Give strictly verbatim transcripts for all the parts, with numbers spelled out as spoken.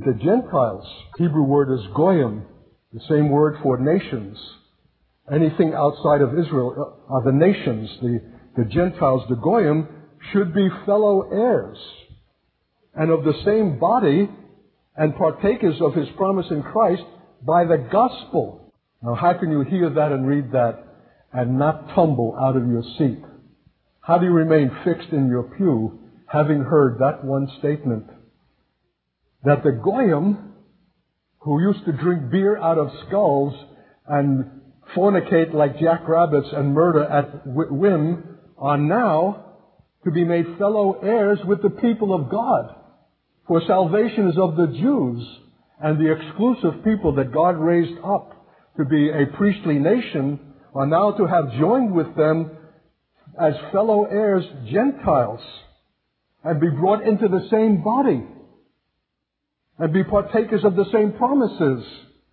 The Gentiles, Hebrew word is goyim, the same word for nations. Anything outside of Israel are the nations. The, the Gentiles, the goyim, should be fellow heirs and of the same body and partakers of his promise in Christ by the gospel. Now, how can you hear that and read that and not tumble out of your seat? How do you remain fixed in your pew having heard that one statement? That the goyim, who used to drink beer out of skulls and fornicate like jackrabbits and murder at whim, are now to be made fellow heirs with the people of God. For salvation is of the Jews, and the exclusive people that God raised up to be a priestly nation are now to have joined with them as fellow heirs Gentiles and be brought into the same body and be partakers of the same promises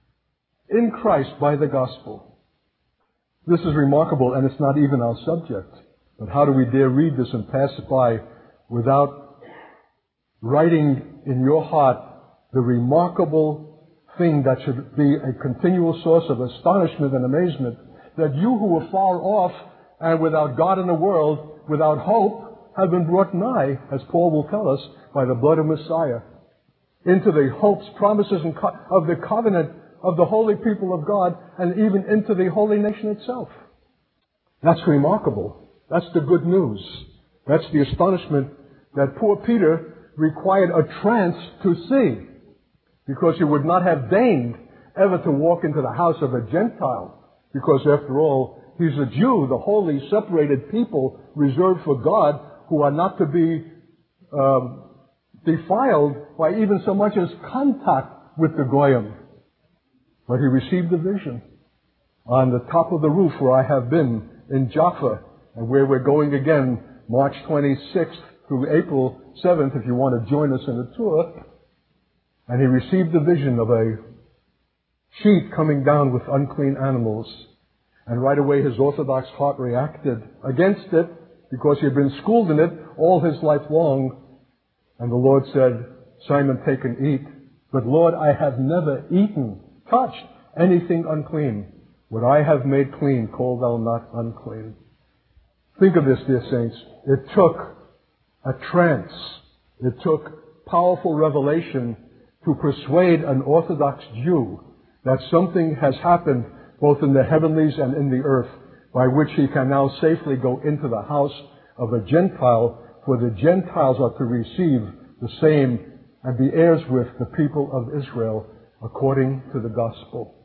in Christ by the gospel. This is remarkable, and it's not even our subject. But how do we dare read this and pass it by without writing in your heart the remarkable thing that should be a continual source of astonishment and amazement, that you who were far off and without God in the world, without hope, have been brought nigh, as Paul will tell us, by the blood of Messiah, into the hopes, promises, and co- of the covenant of the holy people of God, and even into the holy nation itself. That's remarkable. That's the good news. That's the astonishment that poor Peter required a trance to see, because he would not have deigned ever to walk into the house of a Gentile, because after all, he's a Jew, the holy, separated people reserved for God, who are not to be um, defiled by even so much as contact with the goyim. But he received a vision on the top of the roof where I have been in Jaffa, and where we're going again March twenty-sixth through April seventh, if you want to join us in a tour. And he received the vision of a sheet coming down with unclean animals. And right away his Orthodox heart reacted against it, because he had been schooled in it all his life long. And the Lord said, Simon, take and eat. But Lord, I have never eaten, touched anything unclean. What I have made clean, call thou not unclean. Think of this, dear saints. It took a trance. It took powerful revelation to persuade an Orthodox Jew that something has happened both in the heavenlies and in the earth, by which he can now safely go into the house of a Gentile, for the Gentiles are to receive the same and be heirs with the people of Israel according to the gospel.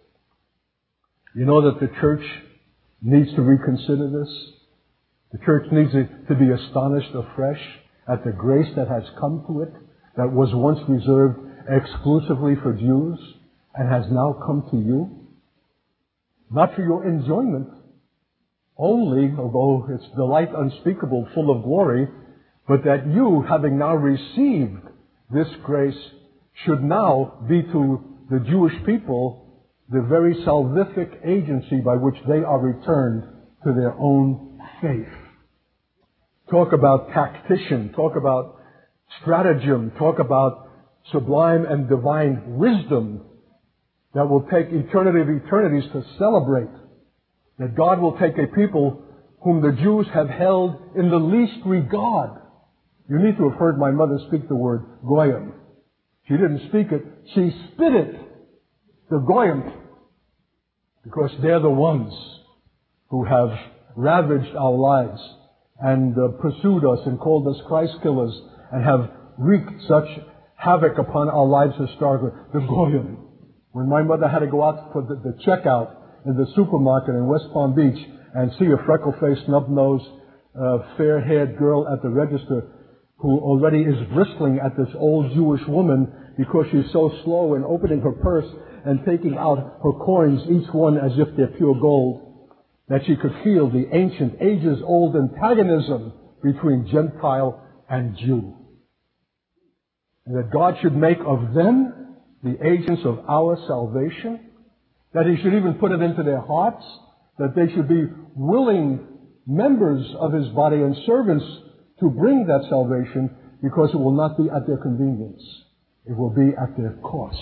You know that the church needs to reconsider this. The church needs to be astonished afresh at the grace that has come to it, that was once reserved exclusively for Jews and has now come to you. Not for your enjoyment only, although it's delight unspeakable, full of glory, but that you, having now received this grace, should now be to the Jewish people the very salvific agency by which they are returned to their own faith. Talk about tactician, talk about stratagem, talk about sublime and divine wisdom that will take eternity of eternities to celebrate. That God will take a people whom the Jews have held in the least regard. You need to have heard my mother speak the word goyim. She didn't speak it, she spit it. The goyim. Because they're the ones who have ravaged our lives and uh, pursued us and called us Christ killers and have wreaked such havoc upon our lives historically. The goyim. When my mother had to go out for the, the checkout in the supermarket in West Palm Beach and see a freckle-faced, snub-nosed, uh, fair-haired girl at the register who already is bristling at this old Jewish woman because she's so slow in opening her purse and taking out her coins, each one as if they're pure gold, that she could feel the ancient, ages-old antagonism between Gentile and Jew. And that God should make of them the agents of our salvation, that He should even put it into their hearts, that they should be willing members of His body and servants to bring that salvation, because it will not be at their convenience. It will be at their cost.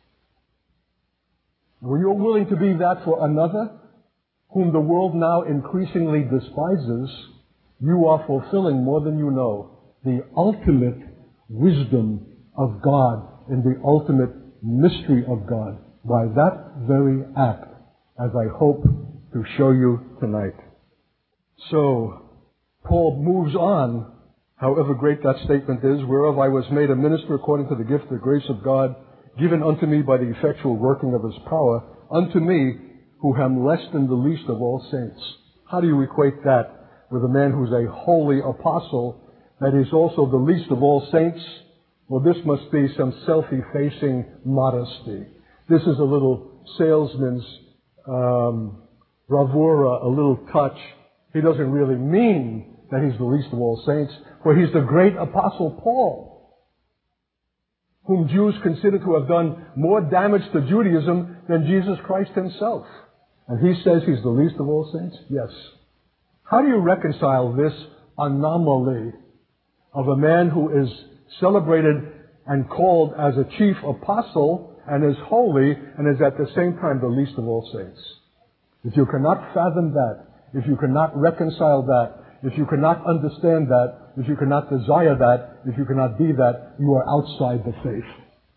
When you're willing to be that for another, whom the world now increasingly despises, you are fulfilling more than you know the ultimate wisdom of God and the ultimate mystery of God by that very act, as I hope to show you tonight. So, Paul moves on, however great that statement is, whereof I was made a minister according to the gift of the grace of God, given unto me by the effectual working of His power, unto me who am less than the least of all saints. How do you equate that with a man who's a holy apostle that is also the least of all saints? Well, this must be some self-effacing modesty. This is a little salesman's um, bravura, a little touch. He doesn't really mean that he's the least of all saints, for he's the great apostle Paul, whom Jews consider to have done more damage to Judaism than Jesus Christ himself. And he says he's the least of all saints? Yes. How do you reconcile this anomaly of a man who is celebrated and called as a chief apostle and is holy and is at the same time the least of all saints? If you cannot fathom that, if you cannot reconcile that, if you cannot understand that, if you cannot desire that, if you cannot be that, you are outside the faith.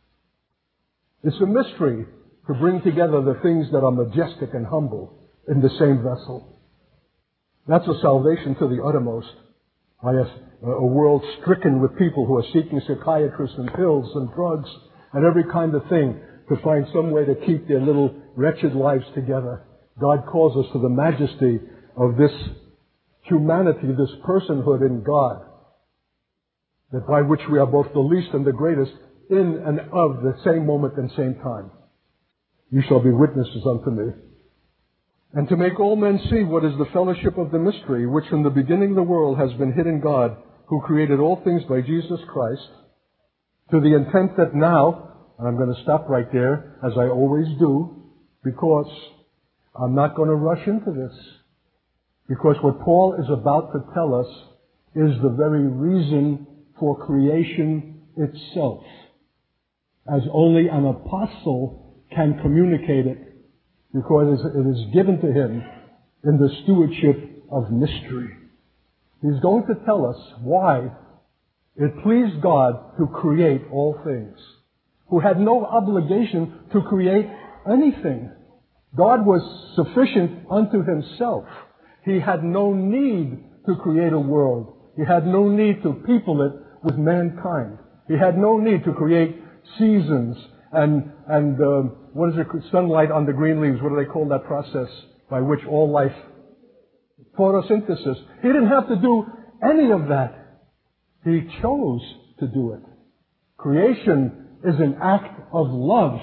It's a mystery to bring together the things that are majestic and humble in the same vessel. That's a salvation to the uttermost. By a, a world stricken with people who are seeking psychiatrists and pills and drugs and every kind of thing to find some way to keep their little wretched lives together. God calls us to the majesty of this humanity, this personhood in God, that by which we are both the least and the greatest in and of the same moment and same time. You shall be witnesses unto me. And to make all men see what is the fellowship of the mystery, which from the beginning of the world has been hid in God, who created all things by Jesus Christ, to the intent that now, and I'm going to stop right there, as I always do, because I'm not going to rush into this. Because what Paul is about to tell us is the very reason for creation itself, as only an apostle can communicate it, because it is given to him in the stewardship of mystery. He's going to tell us why it pleased God to create all things, who had no obligation to create anything. God was sufficient unto himself. He had no need to create a world. He had no need to people it with mankind. He had no need to create seasons and, and um, what is it, sunlight on the green leaves. What do they call that process by which all life, photosynthesis. He didn't have to do any of that. He chose to do it. Creation is an act of love.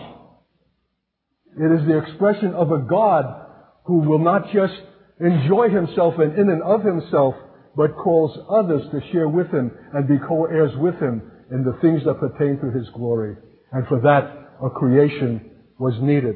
It is the expression of a God who will not just enjoy himself and in and of himself, but calls others to share with him and be co-heirs with him in the things that pertain to his glory. And for that, a creation was needed.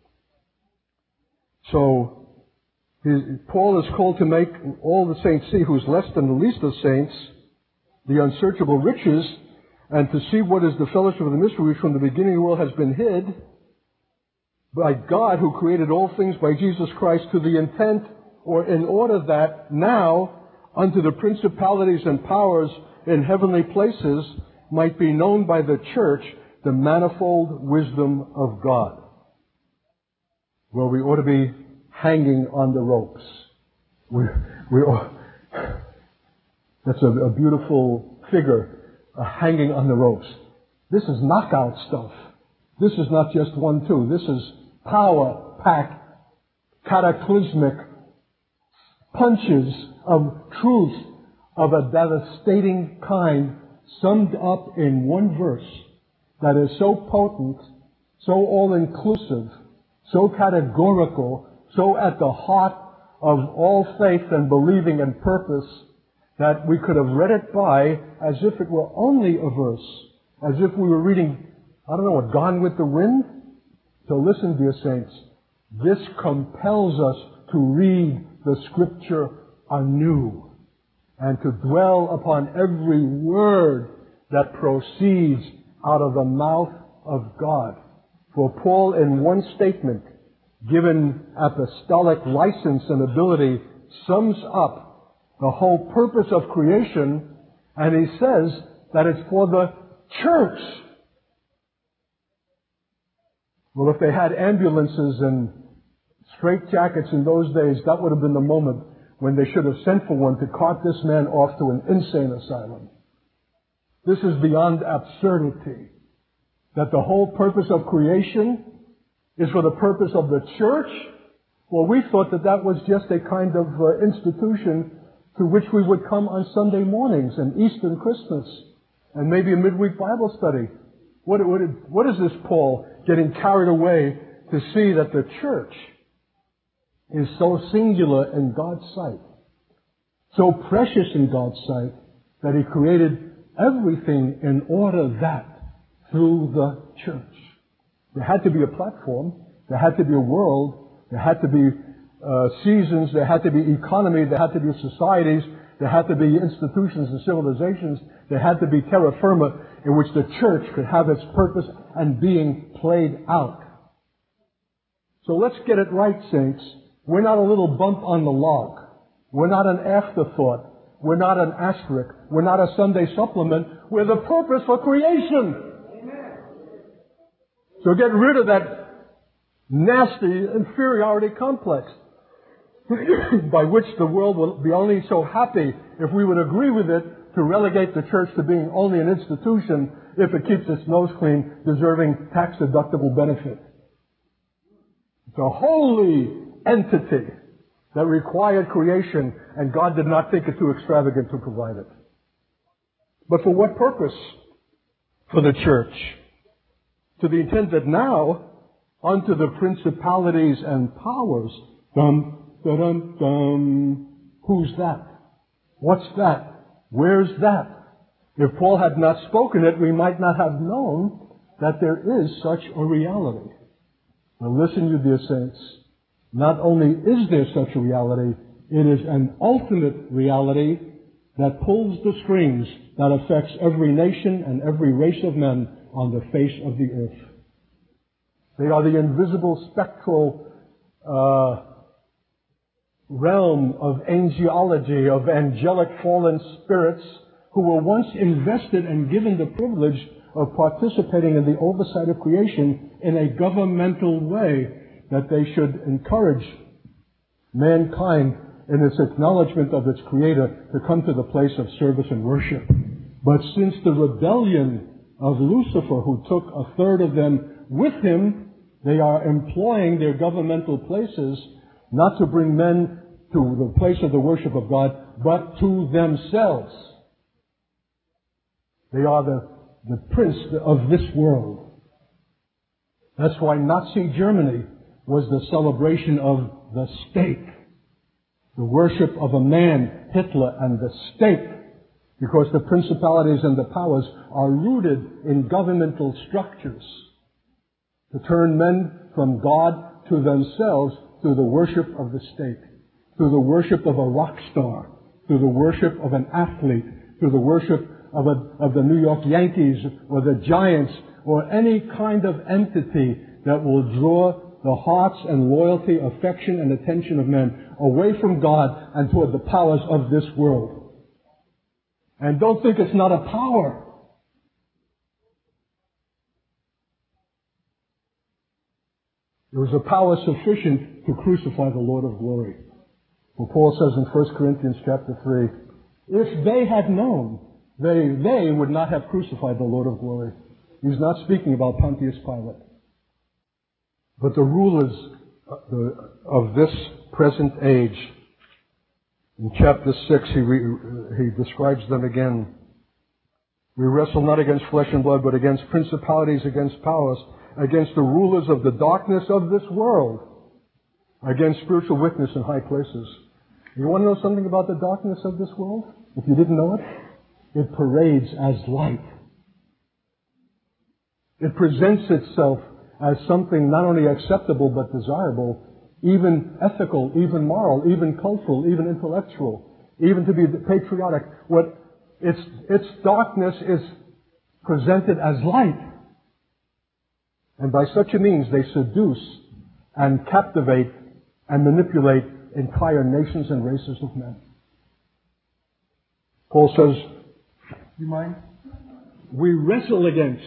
So, he, Paul is called to make all the saints see who's less than the least of saints, the unsearchable riches, and to see what is the fellowship of the mystery which from the beginning of the world has been hid by God who created all things by Jesus Christ, to the intent or in order that now unto the principalities and powers in heavenly places might be known by the church the manifold wisdom of God. Well, we ought to be hanging on the ropes. We, we ought, that's a, a beautiful figure, uh, hanging on the ropes. This is knockout stuff. This is not just one, two. This is power-packed, cataclysmic punches of truth of a devastating kind summed up in one verse that is so potent, so all-inclusive, so categorical, so at the heart of all faith and believing and purpose that we could have read it by as if it were only a verse, as if we were reading, I don't know what, Gone with the Wind? So listen, dear saints, this compels us to read the Scripture anew and to dwell upon every word that proceeds out of the mouth of God. For Paul, in one statement, given apostolic license and ability, sums up the whole purpose of creation, and he says that it's for the church. Well, if they had ambulances and straitjackets in those days, that would have been the moment when they should have sent for one to cart this man off to an insane asylum. This is beyond absurdity. That the whole purpose of creation is for the purpose of the church? Well, we thought that that was just a kind of uh, institution to which we would come on Sunday mornings and Easter and Christmas and maybe a midweek Bible study. What, what, what is this Paul getting carried away to see that the church is so singular in God's sight, so precious in God's sight, that He created everything in order that through the church. There had to be a platform, there had to be a world, there had to be uh, seasons, there had to be economy, there had to be societies, there had to be institutions and civilizations, there had to be terra firma in which the church could have its purpose and being played out. So let's get it right, saints. We're not a little bump on the log. We're not an afterthought. We're not an asterisk. We're not a Sunday supplement. We're the purpose for creation. So get rid of that nasty inferiority complex by which the world will be only so happy if we would agree with it to relegate the church to being only an institution if it keeps its nose clean, deserving tax-deductible benefit. It's a holy entity that required creation, and God did not think it too extravagant to provide it. But for what purpose? For the church. To the intent that now, unto the principalities and powers, dum, dum, dum. Who's that? What's that? Where's that? If Paul had not spoken it, we might not have known that there is such a reality. Now listen, you dear saints. Not only is there such a reality, it is an ultimate reality that pulls the strings that affects every nation and every race of men on the face of the earth. They are the invisible spectral uh, realm of angelology, of angelic fallen spirits who were once invested and given the privilege of participating in the oversight of creation in a governmental way, that they should encourage mankind in its acknowledgement of its Creator to come to the place of service and worship. But since the rebellion of Lucifer, who took a third of them with him, they are employing their governmental places not to bring men to the place of the worship of God, but to themselves. They are the, the prince of this world. That's why Nazi Germany was the celebration of the state. The worship of a man, Hitler, and the state. Because the principalities and the powers are rooted in governmental structures. To turn men from God to themselves through the worship of the state. Through the worship of a rock star. Through the worship of an athlete. Through the worship of, a, of the New York Yankees or the Giants or any kind of entity that will draw the hearts and loyalty, affection, and attention of men away from God and toward the powers of this world. And don't think it's not a power. There was a power sufficient to crucify the Lord of glory. Well, Paul says in First Corinthians chapter three, if they had known, they, they would not have crucified the Lord of glory. He's not speaking about Pontius Pilate. But the rulers of this present age, in chapter six, he, he describes them again. We wrestle not against flesh and blood, but against principalities, against powers, against the rulers of the darkness of this world, against spiritual wickedness in high places. You want to know something about the darkness of this world? If you didn't know it, it parades as light. It presents itself as something not only acceptable but desirable, even ethical, even moral, even cultural, even intellectual, even to be patriotic. What its its darkness is presented as light. And by such a means they seduce and captivate and manipulate entire nations and races of men. Paul says, you mind? We wrestle against.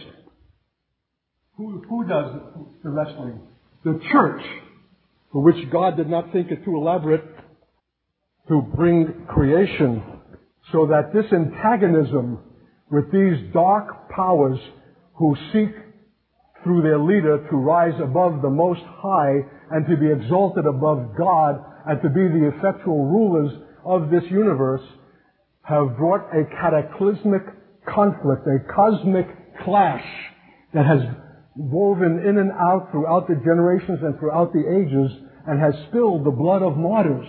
Who, who does the wrestling? The church, for which God did not think it too elaborate to bring creation, so that this antagonism with these dark powers who seek through their leader to rise above the Most High and to be exalted above God and to be the effectual rulers of this universe have brought a cataclysmic conflict, a cosmic clash that has woven in and out throughout the generations and throughout the ages and has spilled the blood of martyrs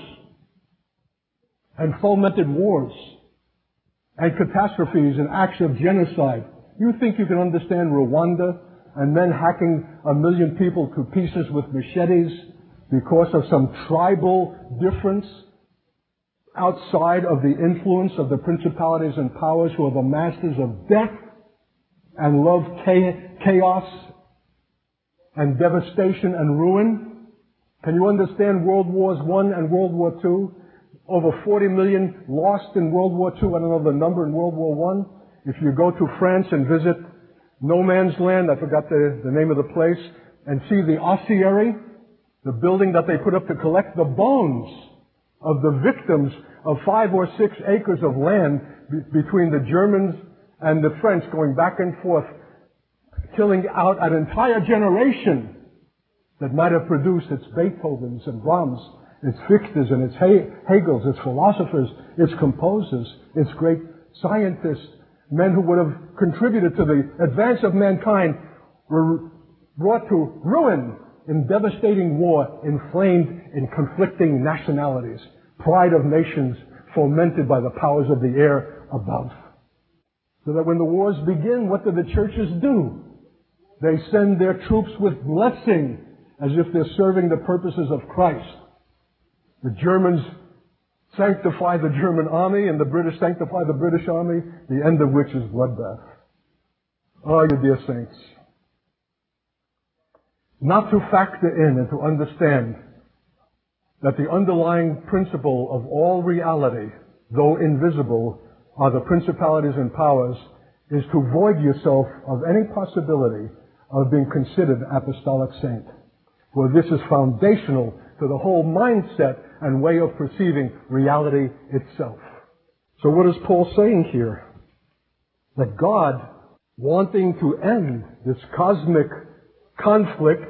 and fomented wars and catastrophes and acts of genocide. You think you can understand Rwanda and men hacking a million people to pieces with machetes because of some tribal difference outside of the influence of the principalities and powers who are the masters of death and love chaos and devastation and ruin? Can you understand World Wars One and World War Two? Over forty million lost in World War Two. I don't know the number in World War One. If you go to France and visit No Man's Land, I forgot the, the name of the place, and see the ossuary, the building that they put up to collect the bones of the victims of five or six acres of land be- between the Germans and the French going back and forth, killing out an entire generation that might have produced its Beethovens and Brahms, its Fichtes and its Hegels, its philosophers, its composers, its great scientists, men who would have contributed to the advance of mankind, were brought to ruin in devastating war, inflamed in conflicting nationalities, pride of nations fomented by the powers of the air above. So that when the wars begin, what do the churches do? They send their troops with blessing as if they're serving the purposes of Christ. The Germans sanctify the German army and the British sanctify the British army, the end of which is bloodbath. Oh, you dear saints. Not to factor in and to understand that the underlying principle of all reality, though invisible, are the principalities and powers, is to void yourself of any possibility of being considered an apostolic saint. For this is foundational to the whole mindset and way of perceiving reality itself. So what is Paul saying here? That God, wanting to end this cosmic conflict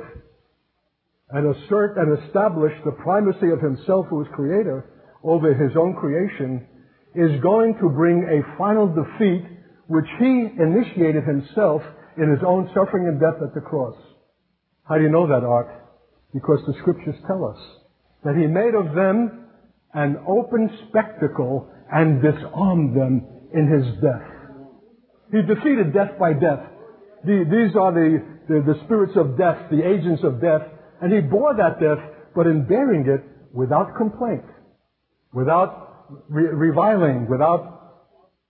and assert and establish the primacy of himself who is creator over his own creation, is going to bring a final defeat which he initiated himself in his own suffering and death at the cross. How do you know that, Art? Because the scriptures tell us that he made of them an open spectacle and disarmed them in his death. He defeated death by death. The, these are the, the, the spirits of death, the agents of death, and he bore that death, but in bearing it without complaint, without re- reviling, without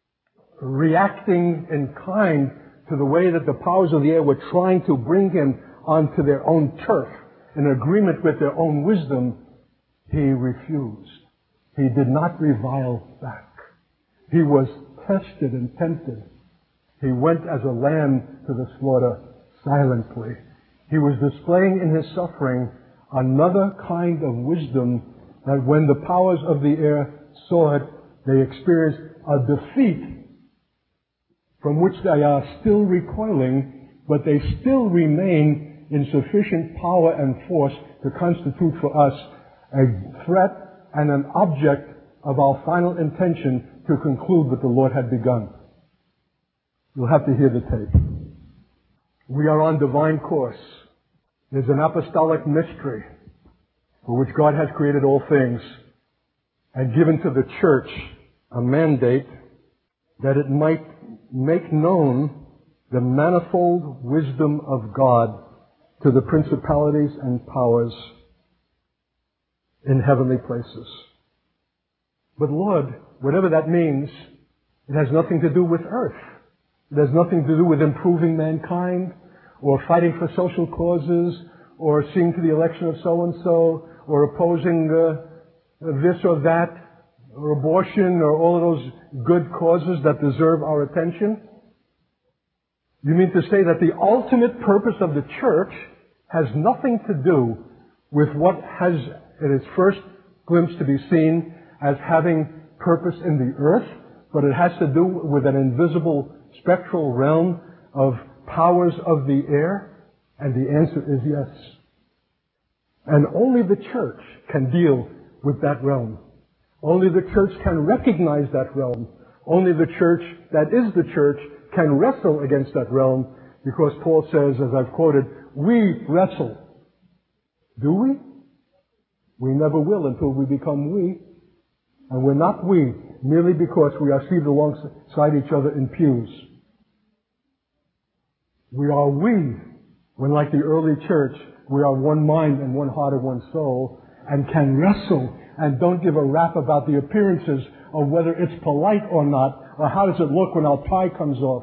reacting in kind to the way that the powers of the air were trying to bring him onto their own turf, in agreement with their own wisdom. He refused. He did not revile back. He was tested and tempted. He went as a lamb to the slaughter silently. He was displaying in his suffering another kind of wisdom, that when the powers of the air saw it, they experienced a defeat from which they are still recoiling, but they still remain in sufficient power and force to constitute for us a threat and an object of our final intention to conclude what the Lord had begun. You'll have to hear the tape. We are on divine course. There's an apostolic mystery for which God has created all things and given to the church a mandate that it might make known the manifold wisdom of God to the principalities and powers in heavenly places. But Lord, whatever that means, it has nothing to do with earth. It has nothing to do with improving mankind, or fighting for social causes, or seeing to the election of so-and-so, or opposing uh, this or that, or abortion, or all of those good causes that deserve our attention. You mean to say that the ultimate purpose of the church has nothing to do with what has, at its first glimpse, to be seen as having purpose in the earth, but it has to do with an invisible spectral realm of powers of the air? And the answer is yes. And only the church can deal with that realm. Only the church can recognize that realm. Only the church that is the church can wrestle against that realm, because Paul says, as I've quoted, we wrestle. Do we? We never will until we become we. And we're not we merely because we are seated alongside each other in pews. We are we when, like the early church, we are one mind and one heart and one soul, and can wrestle and don't give a rap about the appearances of whether it's polite or not, or how does it look when our tie comes off.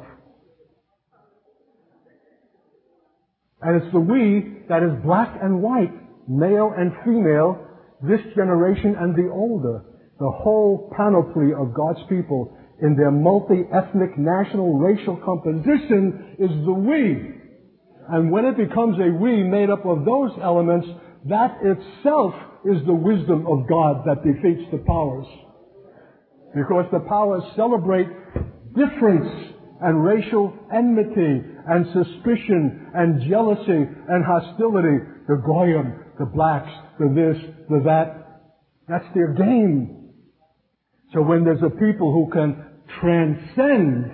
And it's the we that is black and white, male and female, this generation and the older. The whole panoply of God's people in their multi-ethnic, national, racial composition is the we. And when it becomes a we made up of those elements, that itself is the wisdom of God that defeats the powers. Because the powers celebrate difference and racial enmity and suspicion and jealousy and hostility. The Goyim, the blacks, the this, the that. That's their game. So when there's a people who can transcend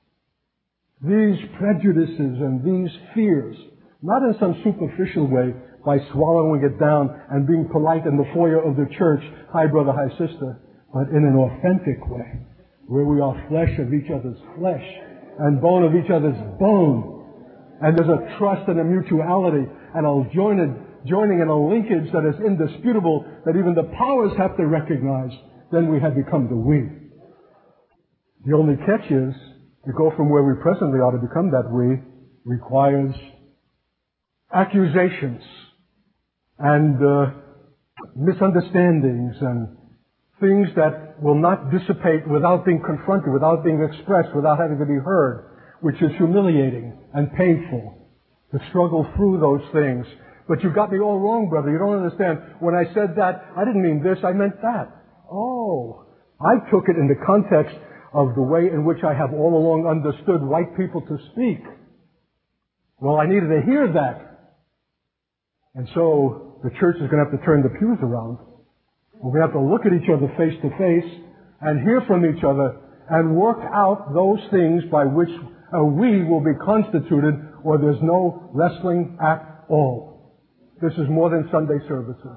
these prejudices and these fears, not in some superficial way, by swallowing it down and being polite in the foyer of the church, hi brother, hi sister, but in an authentic way, where we are flesh of each other's flesh and bone of each other's bone. And there's a trust and a mutuality and a joined, joining and a linkage that is indisputable that even the powers have to recognize. Then we have become the we. The only catch is, to go from where we presently are to become that we requires accusations and uh, misunderstandings and things that will not dissipate without being confronted, without being expressed, without having to be heard, which is humiliating and painful to struggle through those things. But you got me all wrong, brother. You don't understand. When I said that, I didn't mean this, I meant that. Oh, I took it in the context of the way in which I have all along understood white people to speak. Well, I needed to hear that. And so the church is going to have to turn the pews around. We're going to have to look at each other face to face and hear from each other and work out those things by which a we will be constituted, or there's no wrestling at all. This is more than Sunday services.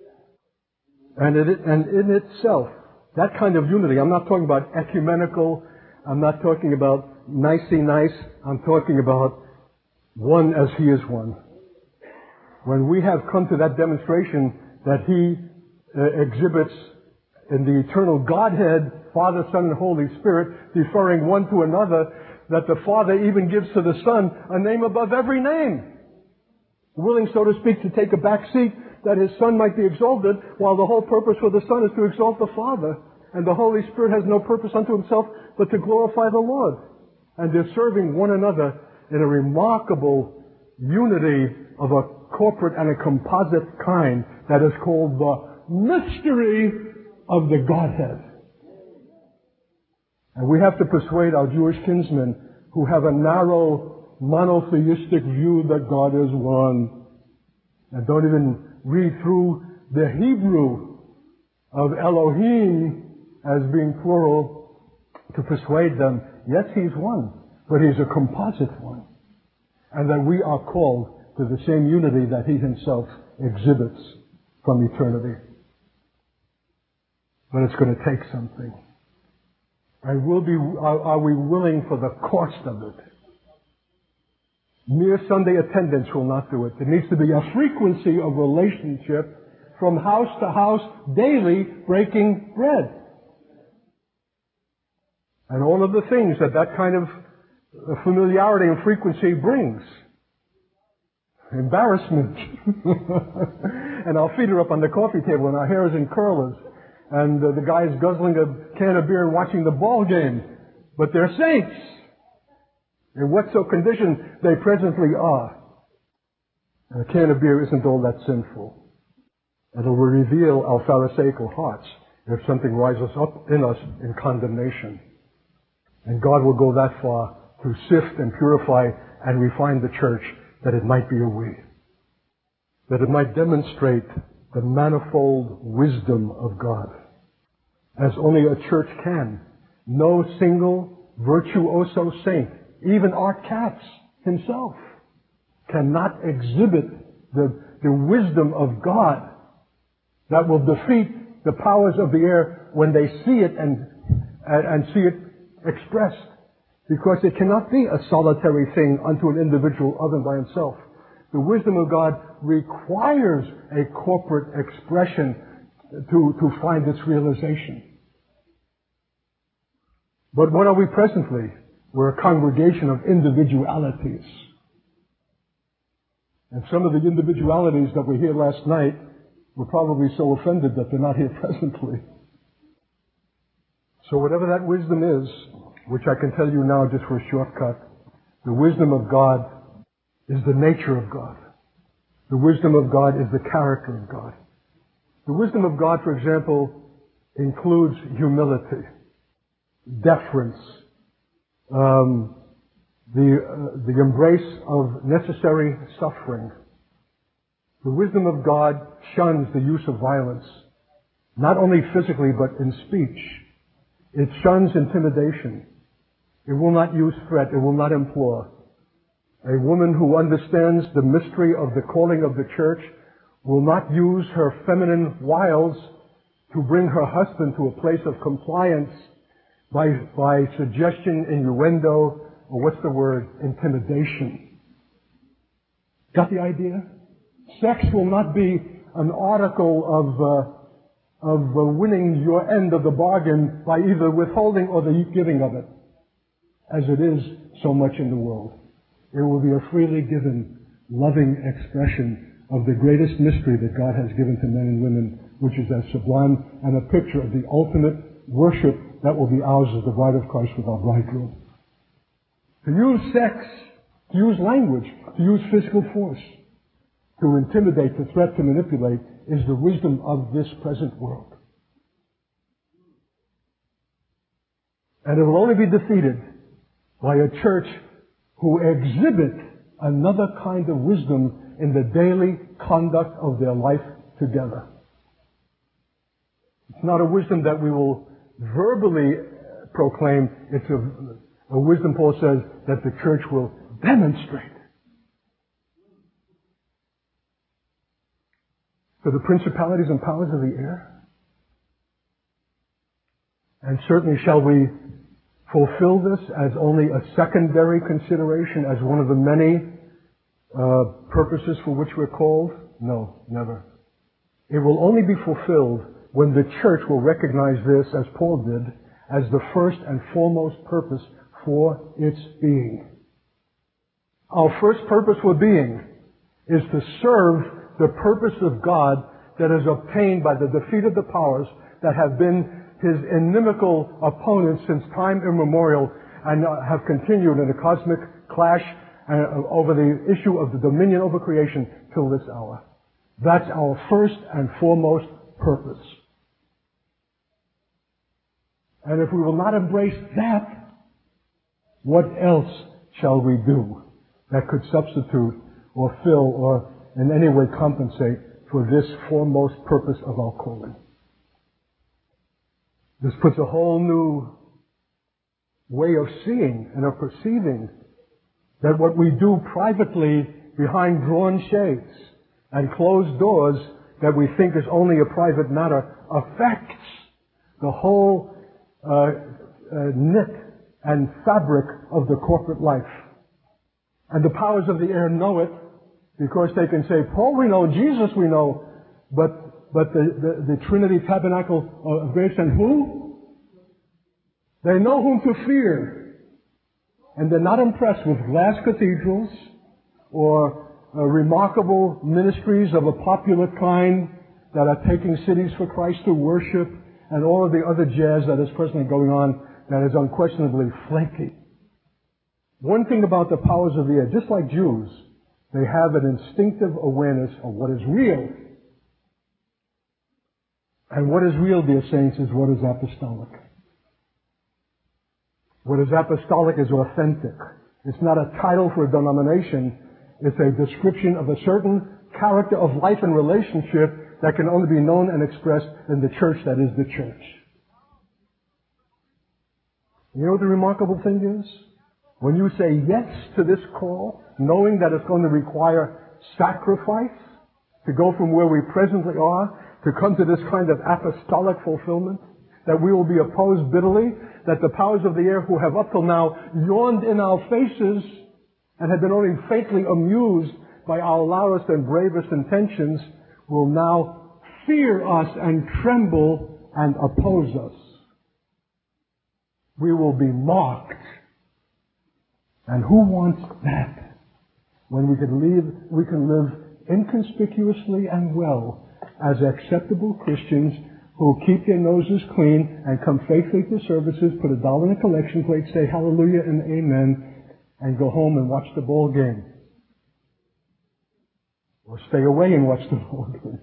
And, it, and in itself, that kind of unity, I'm not talking about ecumenical, I'm not talking about nicey nice, I'm talking about one as He is one. When we have come to that demonstration that He uh, exhibits in the eternal Godhead, Father, Son, and Holy Spirit, deferring one to another, that the Father even gives to the Son a name above every name. Willing, so to speak, to take a back seat that His Son might be exalted, while the whole purpose for the Son is to exalt the Father. And the Holy Spirit has no purpose unto Himself but to glorify the Lord. And they're serving one another in a remarkable unity of a corporate and a composite kind that is called the mystery of the Godhead. And we have to persuade our Jewish kinsmen who have a narrow monotheistic view that God is one, and don't even read through the Hebrew of Elohim as being plural, to persuade them, yes, He's one, but He's a composite one. And that we are called to the same unity that He Himself exhibits from eternity. But it's going to take something. And will be, are, are we willing for the cost of it? Mere Sunday attendance will not do it. There needs to be a frequency of relationship from house to house, daily breaking bread. And all of the things that that kind of familiarity and frequency brings? Embarrassment. And our feet are up on the coffee table and our hair is in curlers. And uh, the guy is guzzling a can of beer and watching the ball game. But they're saints. In whatso condition they presently are. And a can of beer isn't all that sinful. And it will reveal our Pharisaical hearts if something rises up in us in condemnation. And God will go that far to sift and purify and refine the church that it might be a we. That it might demonstrate the manifold wisdom of God. As only a church can. No single virtuoso saint, even Art Katz himself, cannot exhibit the, the wisdom of God that will defeat the powers of the air when they see it and, and, and see it expressed. Because it cannot be a solitary thing unto an individual other than by himself. The wisdom of God requires a corporate expression to, to find its realization. But what are we presently? We're a congregation of individualities. And some of the individualities that were here last night were probably so offended that they're not here presently. So whatever that wisdom is, which I can tell you now just for a shortcut, the wisdom of God is the nature of God. The wisdom of God is the character of God. The wisdom of God, for example, includes humility, deference, um, the, uh, the embrace of necessary suffering. The wisdom of God shuns the use of violence, not only physically but in speech. It shuns intimidation. It will not use threat. It will not implore. A woman who understands the mystery of the calling of the church will not use her feminine wiles to bring her husband to a place of compliance by, by suggestion, innuendo, or what's the word? Intimidation. Got the idea? Sex will not be an article of, uh, of uh, winning your end of the bargain by either withholding or the giving of it, as it is so much in the world. It will be a freely given, loving expression of the greatest mystery that God has given to men and women, which is as sublime and a picture of the ultimate worship that will be ours as the bride of Christ with our bridegroom. To use sex, to use language, to use physical force, to intimidate, to threat, to manipulate, is the wisdom of this present world. And it will only be defeated by a church who exhibit another kind of wisdom in the daily conduct of their life together. It's not a wisdom that we will verbally proclaim. It's a, a wisdom, Paul says, that the church will demonstrate. To the principalities and powers of the air. And certainly shall we fulfill this as only a secondary consideration, as one of the many uh, purposes for which we're called? No, never. It will only be fulfilled when the church will recognize this, as Paul did, as the first and foremost purpose for its being. Our first purpose for being is to serve the purpose of God that is obtained by the defeat of the powers that have been his inimical opponents since time immemorial and have continued in a cosmic clash over the issue of the dominion over creation till this hour. That's our first and foremost purpose. And if we will not embrace that, what else shall we do that could substitute or fill or in any way compensate for this foremost purpose of our calling? This puts a whole new way of seeing and of perceiving that what we do privately behind drawn shades and closed doors that we think is only a private matter affects the whole uh, uh, knit and fabric of the corporate life. And the powers of the air know it, because they can say, Paul we know, Jesus we know, but but the, the, the Trinity Tabernacle of Grace and who? They know whom to fear. and they're not impressed with glass cathedrals or uh, remarkable ministries of a popular kind that are taking cities for Christ to worship, and all of the other jazz that is presently going on that is unquestionably flaky. One thing about the powers of the air, just like Jews, they have an instinctive awareness of what is real. And what is real, dear saints, is what is apostolic. What is apostolic is authentic. It's not a title for a denomination. It's a description of a certain character of life and relationship that can only be known and expressed in the church that is the church. You know what the remarkable thing is? When you say yes to this call, knowing that it's going to require sacrifice to go from where we presently are to come to this kind of apostolic fulfillment, that we will be opposed bitterly, that the powers of the air who have up till now yawned in our faces and have been only faintly amused by our loudest and bravest intentions will now fear us and tremble and oppose us. We will be mocked. And who wants that? When we can live, we can live inconspicuously and well as acceptable Christians who keep their noses clean and come faithfully to services, put a dollar in a collection plate, say hallelujah and amen, and go home and watch the ball game. Or stay away and watch the ball game.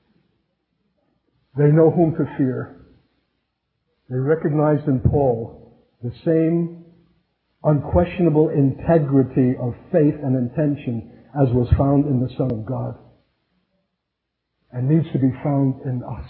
They know whom to fear. They recognized in Paul the same unquestionable integrity of faith and intention as was found in the Son of God, and needs to be found in us.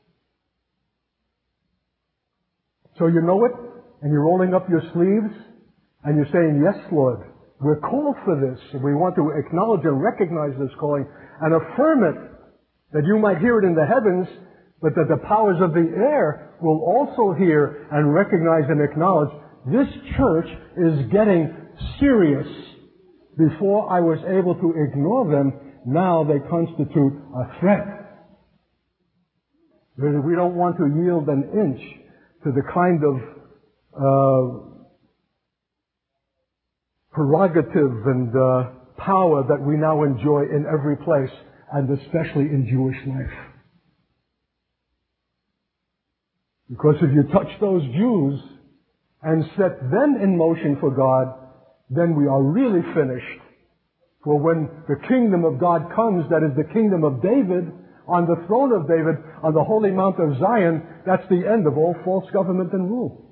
So you know it, and you're rolling up your sleeves, and you're saying, yes, Lord, we're called for this, and we want to acknowledge and recognize this calling, and affirm it, that you might hear it in the heavens, but that the powers of the air will also hear and recognize and acknowledge this church is getting serious. Before I was able to ignore them, now they constitute a threat. We don't want to yield an inch to the kind of uh, prerogative and uh, power that we now enjoy in every place, and especially in Jewish life. Because if you touch those Jews and set them in motion for God, then we are really finished. For when the kingdom of God comes, that is the kingdom of David, on the throne of David, on the holy mount of Zion, that's the end of all false government and rule.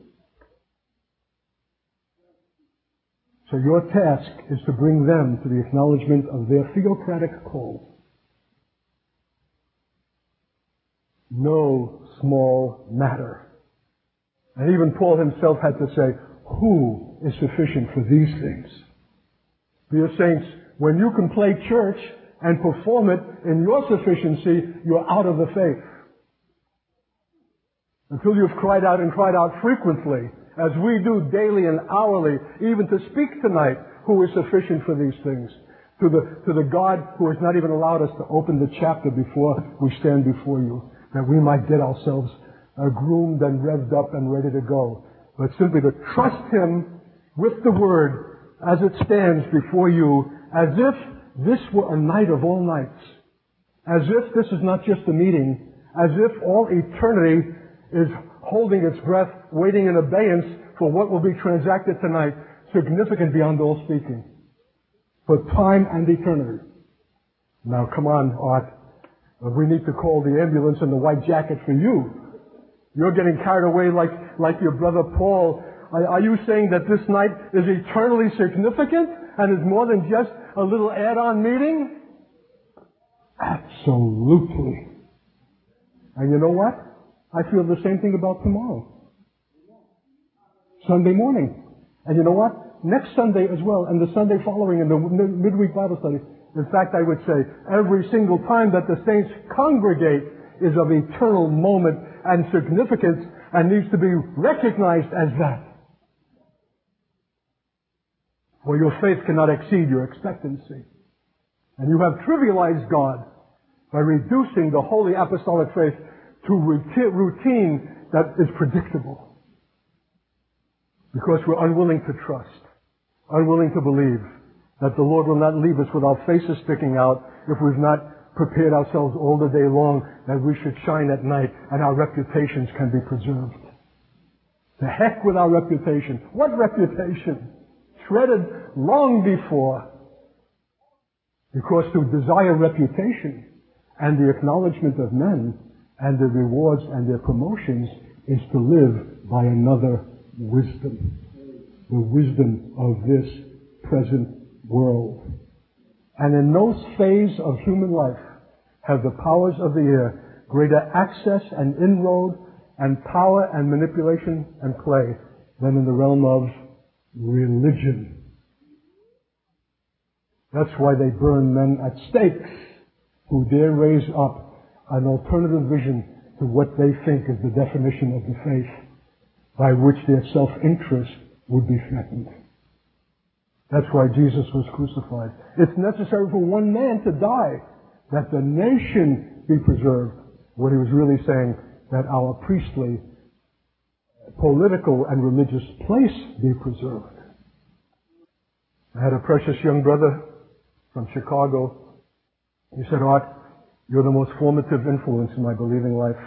So your task is to bring them to the acknowledgement of their theocratic call. No small matter. And even Paul himself had to say, who is sufficient for these things? Dear saints, when you can play church and perform it in your sufficiency, you're out of the faith. Until you've cried out and cried out frequently, as we do daily and hourly, even to speak tonight, who is sufficient for these things? To the, to the God who has not even allowed us to open the chapter before we stand before you, that we might get ourselves uh, groomed and revved up and ready to go. But simply to trust Him with the Word as it stands before you, as if this were a night of all nights. As if this is not just a meeting. As if all eternity is holding its breath, waiting in abeyance for what will be transacted tonight, significant beyond all speaking. For time and eternity. Now come on, Art. We need to call the ambulance and the white jacket for you. You're getting carried away like, like your brother Paul. Are, are you saying that this night is eternally significant and is more than just a little add-on meeting? Absolutely. And you know what? I feel the same thing about tomorrow. Sunday morning. And you know what? Next Sunday as well, and the Sunday following in the midweek Bible study. In fact, I would say every single time that the saints congregate is of eternal moment and significance and needs to be recognized as that. For your faith cannot exceed your expectancy. And you have trivialized God by reducing the holy apostolic faith to routine that is predictable. Because we're unwilling to trust. unwilling to believe that the Lord will not leave us with our faces sticking out if we've not prepared ourselves all the day long, that we should shine at night and our reputations can be preserved. The heck with our reputation. What reputation? Shredded long before. Because to desire reputation and the acknowledgement of men and the rewards and their promotions is to live by another wisdom. The wisdom of this present world. And in no phase of human life have the powers of the air greater access and inroad and power and manipulation and play than in the realm of religion. That's why they burn men at stakes who dare raise up an alternative vision to what they think is the definition of the faith by which their self-interest would be threatened. That's why Jesus was crucified. It's necessary for one man to die that the nation be preserved. What he was really saying, that our priestly, political, and religious place be preserved. I had a precious young brother from Chicago. He said, Art, you're the most formative influence in my believing life.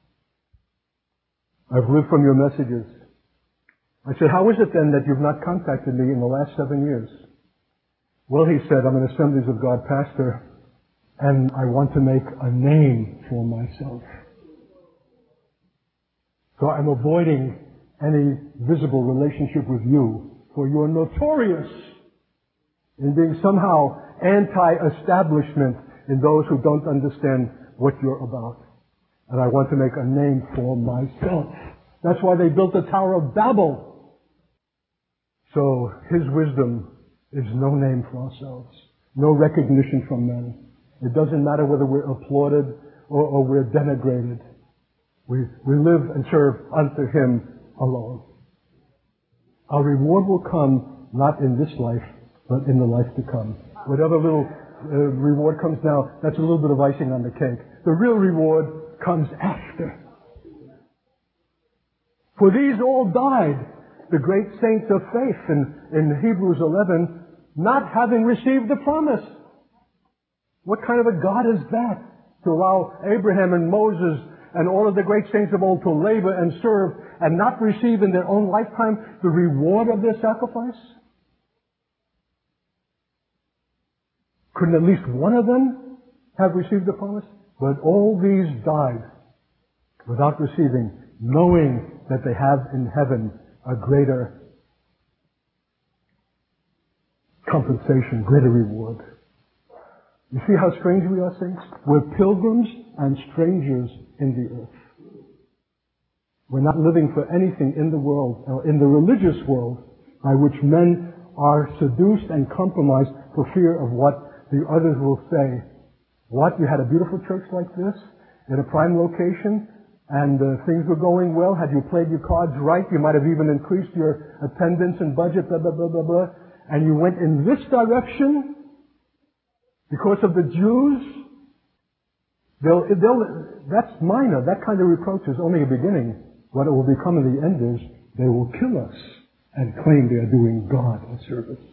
I've lived from your messages. I said, how is it then that you've not contacted me in the last seven years? Well, he said, I'm an Assemblies of God pastor, and I want to make a name for myself. So I'm avoiding any visible relationship with you, for you're notorious in being somehow anti-establishment in those who don't understand what you're about. And I want to make a name for myself. That's why they built the Tower of Babel. So his wisdom is no name for ourselves, no recognition from men. It doesn't matter whether we're applauded or, or we're denigrated. We, we live and serve unto him alone. Our reward will come not in this life, but in the life to come. Whatever little uh, reward comes now, that's a little bit of icing on the cake. The real reward comes after. For these all died, the great saints of faith in, in Hebrews eleven, not having received the promise. What kind of a God is that? To allow Abraham and Moses and all of the great saints of old to labor and serve and not receive in their own lifetime the reward of their sacrifice? Couldn't at least one of them have received the promise? But all these died without receiving, knowing that they have in heaven a greater compensation, greater reward. You see how strange we are, saints? We're pilgrims and strangers in the earth. We're not living for anything in the world, or in the religious world, by which men are seduced and compromised for fear of what the others will say. What? You had a beautiful church like this, in a prime location, and uh, things were going well. Had you played your cards right, you might have even increased your attendance and budget, blah, blah, blah, blah, blah. And you went in this direction because of the Jews. They'll, they'll, that's minor. That kind of reproach is only a beginning. What it will become in the end is they will kill us and claim they are doing God a service.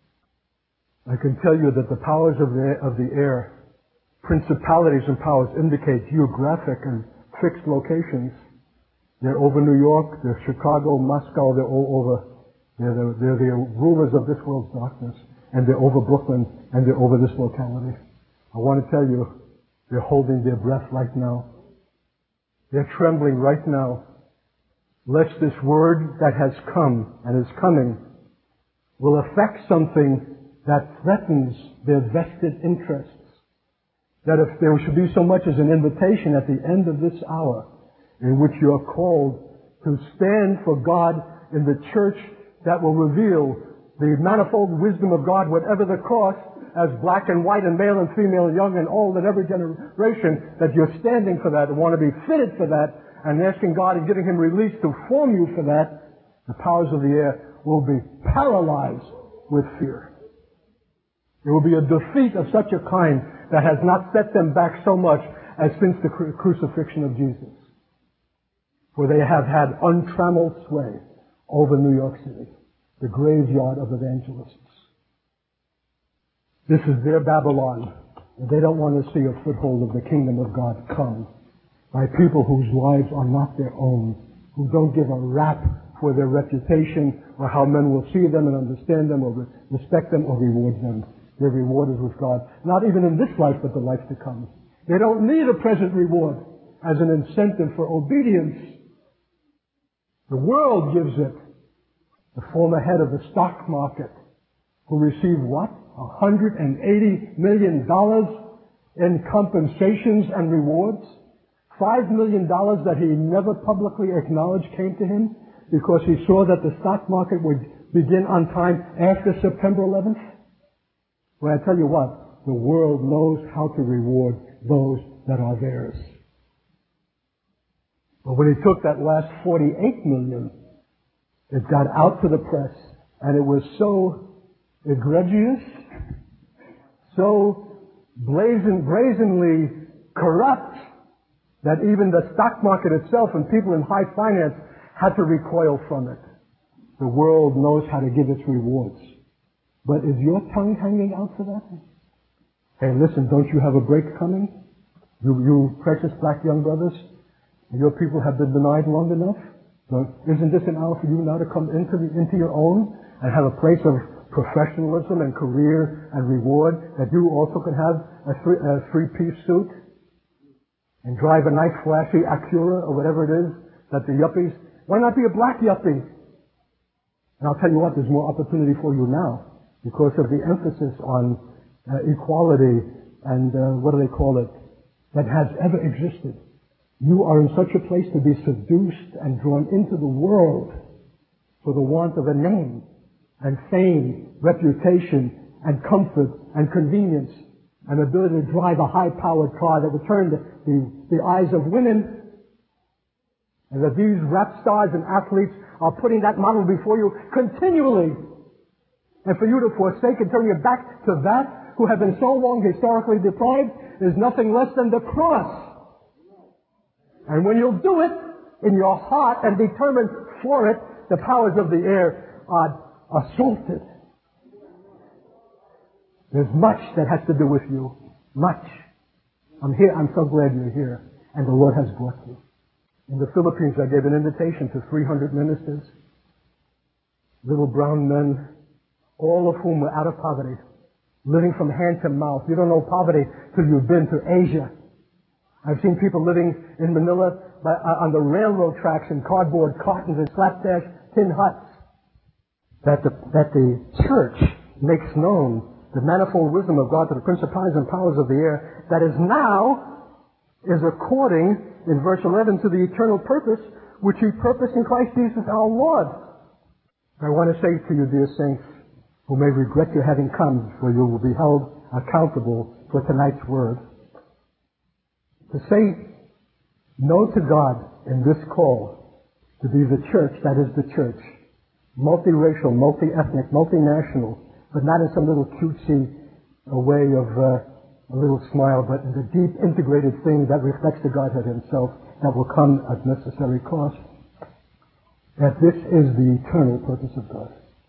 I can tell you that the powers of the, of the air, principalities and powers, indicate geographic and fixed locations. They're over New York, they're Chicago, Moscow, they're all over. They're the, they're the rulers of this world's darkness. And they're over Brooklyn, and they're over this locality. I want to tell you, they're holding their breath right now. They're trembling right now, lest this word that has come and is coming will affect something that threatens their vested interests. That if there should be so much as an invitation at the end of this hour in which you are called to stand for God in the church that will reveal the manifold wisdom of God, whatever the cost, as black and white and male and female, young and old in every generation, that you're standing for that and want to be fitted for that and asking God and giving him release to form you for that, the powers of the air will be paralyzed with fear. There will be a defeat of such a kind that has not set them back so much as since the cru- crucifixion of Jesus. For they have had untrammeled sway over New York City. the graveyard of evangelists. This is their Babylon, and they don't want to see a foothold of the kingdom of God come by people whose lives are not their own, who don't give a rap for their reputation or how men will see them and understand them or re- respect them or reward them. Their reward is with God, not even in this life, but the life to come. They don't need a present reward as an incentive for obedience. The world gives it. The former head of the stock market, who received what? one hundred eighty million dollars in compensations and rewards. five million dollars that he never publicly acknowledged came to him because he saw that the stock market would begin on time after September eleventh. Well, I tell you what, the world knows how to reward those that are theirs. But when he took that last forty-eight million dollars, it got out to the press, and it was so egregious, so blazon, brazenly corrupt, that even the stock market itself and people in high finance had to recoil from it. The world knows how to give its rewards. But is your tongue hanging out for that? Hey, listen, don't you have a break coming? You, you precious black young brothers, your people have been denied long enough. So isn't this an hour for you now to come into the, into your own and have a place of professionalism and career and reward, that you also can have a, three, a three-piece suit and drive a nice flashy Acura or whatever it is that the yuppies, why not be a black yuppie? And I'll tell you what, there's more opportunity for you now because of the emphasis on uh, equality and uh, what do they call it, that has ever existed. You are in such a place to be seduced and drawn into the world for the want of a name and fame, reputation, and comfort, and convenience, and ability to drive a high-powered car that will turn the, the, the eyes of women, and that these rap stars and athletes are putting that model before you continually. And for you to forsake and turn your back to that, who have been so long historically deprived, is nothing less than the cross. And when you'll do it in your heart and determined for it, the powers of the air are assaulted. There's much that has to do with you. Much. I'm here. I'm so glad you're here. And the Lord has brought you. In the Philippines, I gave an invitation to three hundred ministers, little brown men, all of whom were out of poverty, living from hand to mouth. You don't know poverty till you've been to Asia. I've seen people living in Manila by, uh, on the railroad tracks in cardboard cartons and slapdash tin huts. That the, that the church makes known the manifold wisdom of God to the principalities and powers of the air, that is now, is according, in verse eleven, to the eternal purpose which He purposed in Christ Jesus our Lord. I want to say to you, dear saints, who may regret your having come, for you will be held accountable for tonight's word. To say no to God in this call to be the church, that is the church, multiracial, multi-ethnic, multinational, but not in some little cutesy a way of uh, a little smile, but in the deep integrated thing that reflects the Godhead Himself, that will come at necessary cost. That this is the eternal purpose of God.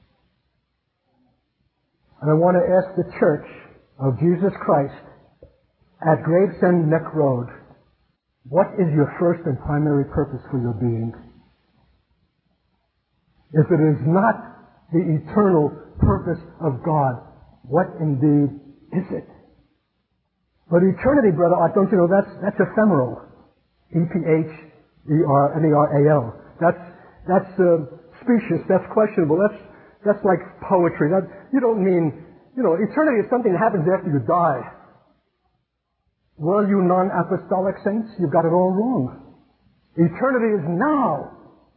And I want to ask the church of Jesus Christ at Gravesend Neck Road, what is your first and primary purpose for your being? If it is not the eternal purpose of God, what indeed is it? But eternity, Brother Art, don't you know, that's, that's ephemeral. E P H E R N E R A L. That's, that's uh, specious, that's questionable, that's, that's like poetry. That, you don't mean, you know, eternity is something that happens after you die. Well, you non-apostolic saints, you've got it all wrong. Eternity is now.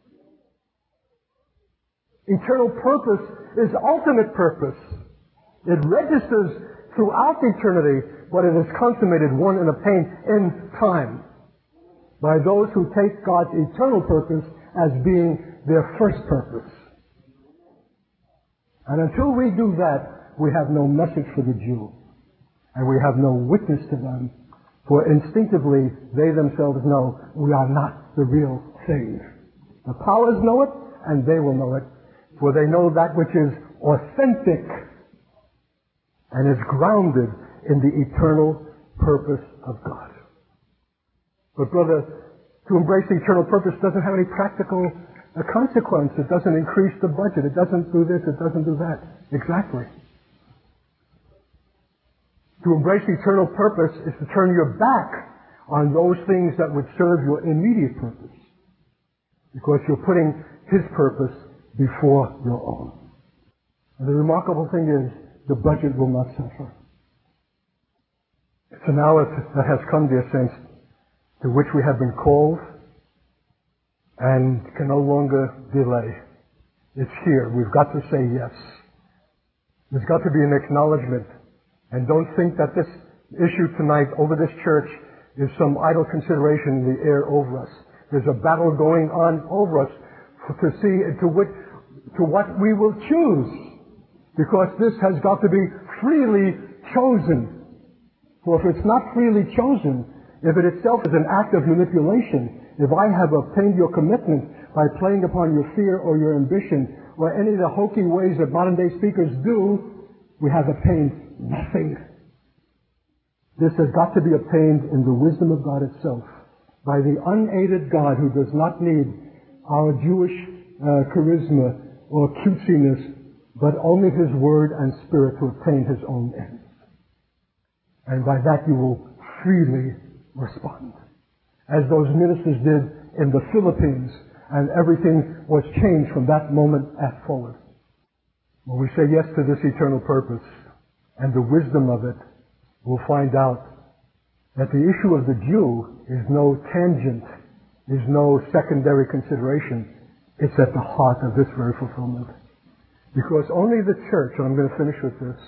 Eternal purpose is ultimate purpose. It registers throughout eternity, but it is consummated, won, and obtained in time by those who take God's eternal purpose as being their first purpose. And until we do that, we have no message for the Jew, and we have no witness to them. For instinctively, they themselves know we are not the real thing. The powers know it, and they will know it. for they know that which is authentic and is grounded in the eternal purpose of God. But brother, to embrace the eternal purpose doesn't have any practical uh, consequence. It doesn't increase the budget. It doesn't do this. It doesn't do that. Exactly. To embrace the eternal purpose is to turn your back on those things that would serve your immediate purpose, because you're putting His purpose before your own. And the remarkable thing is, the budget will not suffer. It's an hour that has come, dear saints, to which we have been called and can no longer delay. It's here. We've got to say yes. There's got to be an acknowledgement. And don't think that this issue tonight over this church is some idle consideration in the air over us. There's a battle going on over us to see to what, to what we will choose. Because this has got to be freely chosen. For if it's not freely chosen, if it itself is an act of manipulation, if I have obtained your commitment by playing upon your fear or your ambition or any of the hokey ways that modern day speakers do, we have obtained nothing. This has got to be obtained in the wisdom of God itself, by the unaided God who does not need our Jewish uh, charisma or cutesiness, but only His Word and Spirit to obtain His own ends. And by that you will freely respond. As those ministers did in the Philippines, and everything was changed from that moment at forward. When we say yes to this eternal purpose and the wisdom of it, we'll find out that the issue of the Jew is no tangent, is no secondary consideration. It's at the heart of this very fulfillment. Because only the church, and I'm going to finish with this,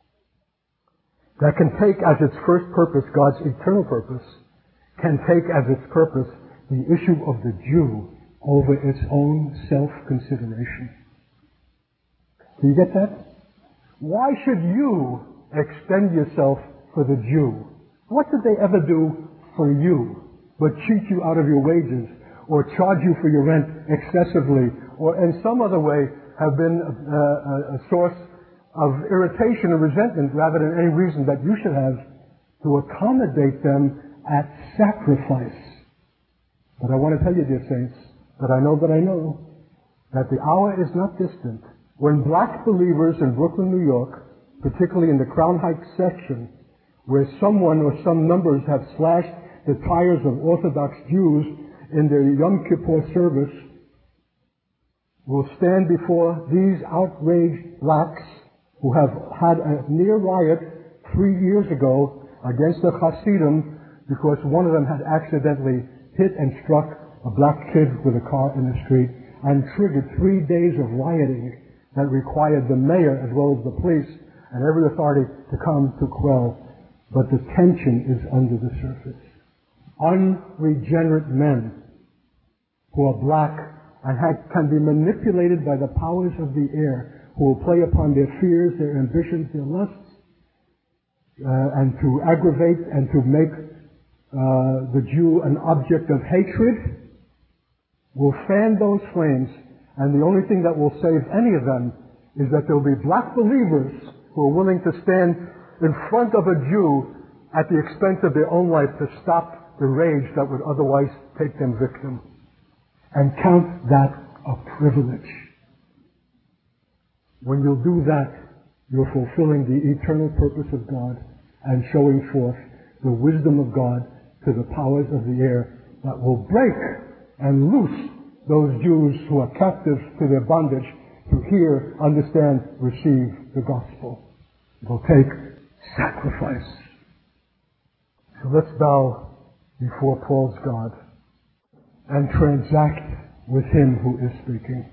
that can take as its first purpose God's eternal purpose, can take as its purpose the issue of the Jew over its own self-consideration. Do you get that? Why should you extend yourself for the Jew? What did they ever do for you but cheat you out of your wages or charge you for your rent excessively or in some other way have been a, a, a source of irritation and resentment rather than any reason that you should have to accommodate them at sacrifice? But I want to tell you, dear saints, that I know that I know that the hour is not distant when black believers in Brooklyn, New York, particularly in the Crown Heights section, where someone or some numbers have slashed the tires of Orthodox Jews in their Yom Kippur service, will stand before these outraged blacks who have had a near riot three years ago against the Hasidim because one of them had accidentally hit and struck a black kid with a car in the street and triggered three days of rioting that required the mayor as well as the police and every authority to come to quell. But the tension is under the surface. Unregenerate men who are black and have, can be manipulated by the powers of the air, who will play upon their fears, their ambitions, their lusts, uh, and to aggravate and to make uh, the Jew an object of hatred, will fan those flames, and the only thing that will save any of them is that there will be black believers who are willing to stand in front of a Jew at the expense of their own life to stop the rage that would otherwise take them victim, and count that a privilege. When you'll do that, you're fulfilling the eternal purpose of God and showing forth the wisdom of God to the powers of the air that will break and loose those Jews who are captives to their bondage to hear, understand, receive the gospel. It will take sacrifice. So let's bow before Paul's God and transact with Him who is speaking.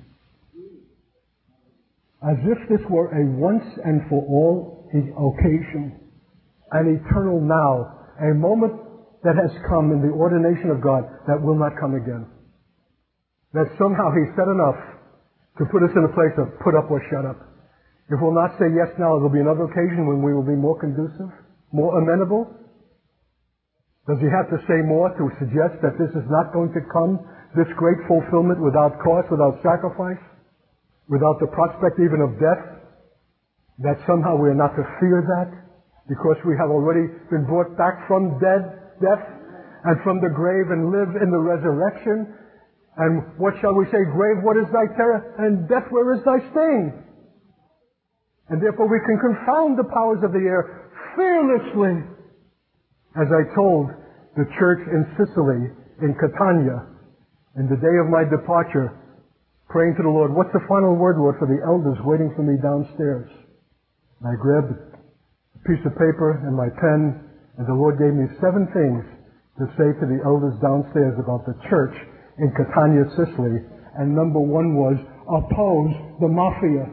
As if this were a once and for all occasion, an eternal now, a moment that has come in the ordination of God that will not come again. That somehow He said enough to put us in a place of put up or shut up. If we'll not say yes now, there will be another occasion when we will be more conducive, more amenable. Does He have to say more to suggest that this is not going to come, this great fulfillment without cost, without sacrifice? without the prospect even of death, that somehow we are not to fear that, because we have already been brought back from dead, death and from the grave and live in the resurrection. And what shall we say? Grave, what is thy terror? And death, where is thy sting? And therefore we can confound the powers of the air fearlessly. As I told the church in Sicily, in Catania, in the day of my departure, praying to the Lord, what's the final word, Lord, for the elders waiting for me downstairs? And I grabbed a piece of paper and my pen, and the Lord gave me seven things to say to the elders downstairs about the church in Catania, Sicily. And number one was, oppose the mafia.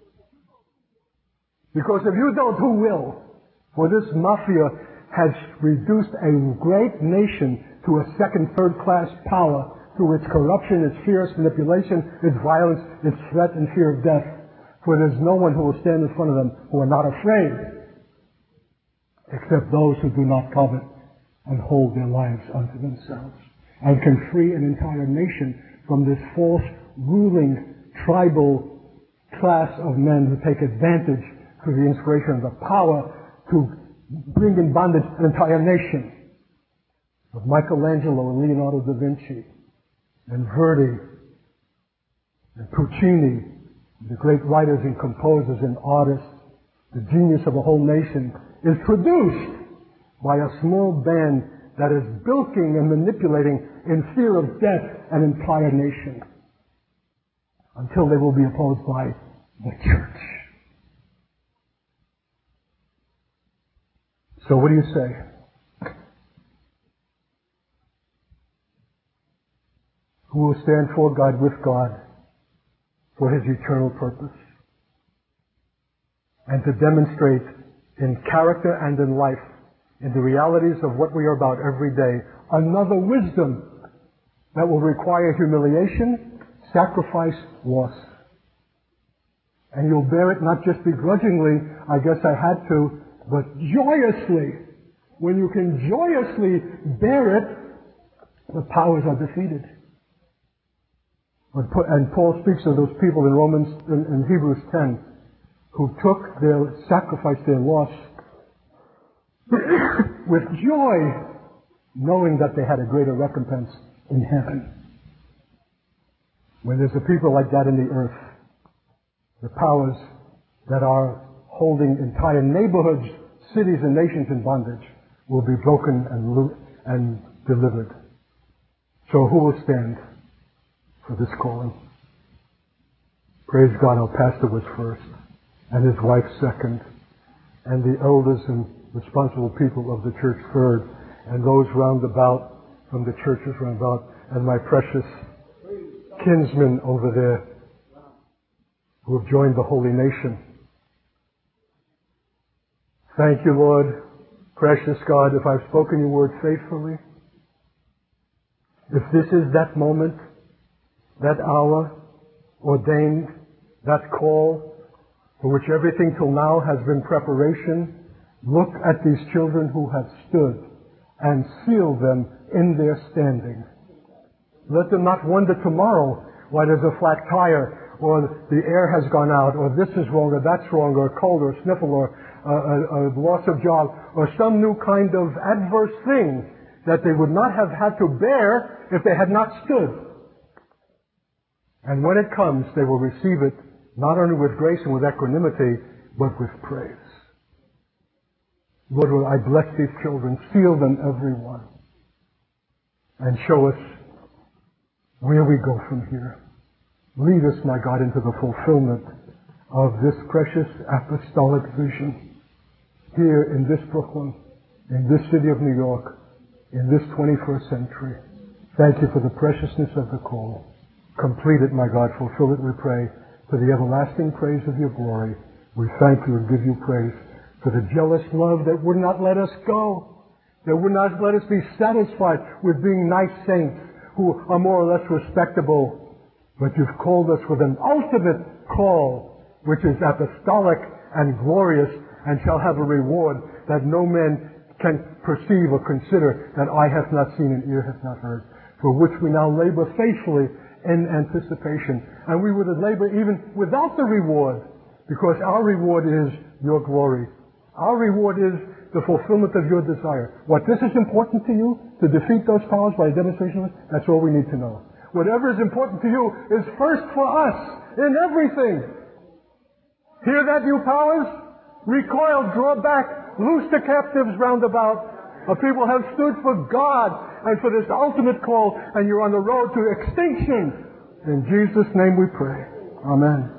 Because if you don't, who will? For this mafia has reduced a great nation to a second, third-class power through its corruption, its fierce manipulation, its violence, its threat and fear of death. For there's no one who will stand in front of them who are not afraid, except those who do not covet and hold their lives unto themselves, and can free an entire nation from this false ruling tribal class of men who take advantage through the inspiration of the power to bring in bondage an entire nation. Of Michelangelo and Leonardo da Vinci and Verdi and Puccini, the great writers and composers and artists, the genius of a whole nation is produced by a small band that is bilking and manipulating in fear of death an entire nation, until they will be opposed by the church. So what do you say? Who will stand for God, with God, for His eternal purpose, and to demonstrate in character and in life, in the realities of what we are about every day, another wisdom that will require humiliation, sacrifice, loss. And you'll bear it not just begrudgingly, I guess I had to, but joyously. When you can joyously bear it, the powers are defeated. And Paul speaks of those people in Romans, in, in Hebrews ten, who took their, sacrificed their loss with joy, knowing that they had a greater recompense in heaven. When there's a people like that in the earth, the powers that are holding entire neighborhoods, cities, and nations in bondage will be broken and, lo- and delivered. So who will stand for this calling? Praise God, our pastor was first, and his wife second, and the elders and responsible people of the church third, and those round about from the churches round about, and my precious kinsmen over there who have joined the holy nation. Thank you, Lord, precious God, if I've spoken your word faithfully, if this is that moment, that hour ordained, that call for which everything till now has been preparation, look at these children who have stood and seal them in their standing. Let them not wonder tomorrow why there's a flat tire, or the air has gone out, or this is wrong, or that's wrong, or a cold, or a sniffle, or a, a, a loss of job, or some new kind of adverse thing that they would not have had to bear if they had not stood. And when it comes, they will receive it not only with grace and with equanimity, but with praise. Lord, I bless these children, seal them, every one, and show us where we go from here. Lead us, my God, into the fulfillment of this precious apostolic vision here in this Brooklyn, in this city of New York, in this twenty-first century. Thank you for the preciousness of the call. Complete it, my God. Fulfill it, we pray, for the everlasting praise of your glory. We thank you and give you praise for the jealous love that would not let us go, that would not let us be satisfied with being nice saints who are more or less respectable. But you've called us with an ultimate call, which is apostolic and glorious, and shall have a reward that no man can perceive or consider, that eye hath not seen and ear hath not heard, for which we now labor faithfully in anticipation. And we would labor even without the reward, because our reward is your glory. Our reward is the fulfillment of your desire. What this is important to you, to defeat those powers by a demonstration, that's all we need to know. Whatever is important to you is first for us in everything. Hear that, you powers? Recoil, draw back, loose the captives round about. A people have stood for God and for this ultimate call, and you're on the road to extinction. In Jesus' name we pray. Amen.